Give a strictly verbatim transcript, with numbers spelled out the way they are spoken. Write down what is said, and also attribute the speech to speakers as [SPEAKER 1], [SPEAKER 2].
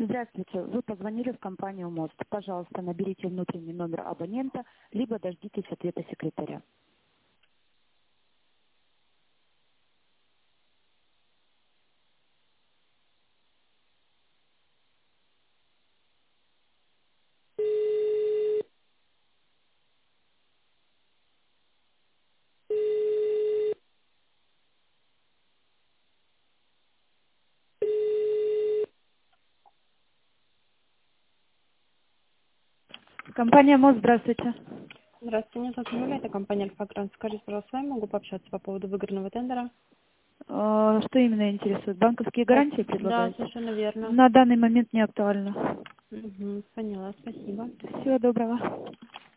[SPEAKER 1] Здравствуйте. Вы позвонили в компанию МОСТ. Пожалуйста, наберите внутренний номер абонента, либо дождитесь ответа секретаря. Компания МОСТ, здравствуйте.
[SPEAKER 2] Здравствуйте, меня зовут Юлия, это компания Альфа-Грант. Скажите, пожалуйста, с вами могу пообщаться по поводу выигранного тендера?
[SPEAKER 1] Э, Что именно интересует? Банковские
[SPEAKER 2] А,
[SPEAKER 1] гарантии
[SPEAKER 2] Да,
[SPEAKER 1] предлагаете?
[SPEAKER 2] совершенно верно.
[SPEAKER 1] На данный момент не актуально.
[SPEAKER 2] Угу, поняла, спасибо.
[SPEAKER 1] Всего доброго.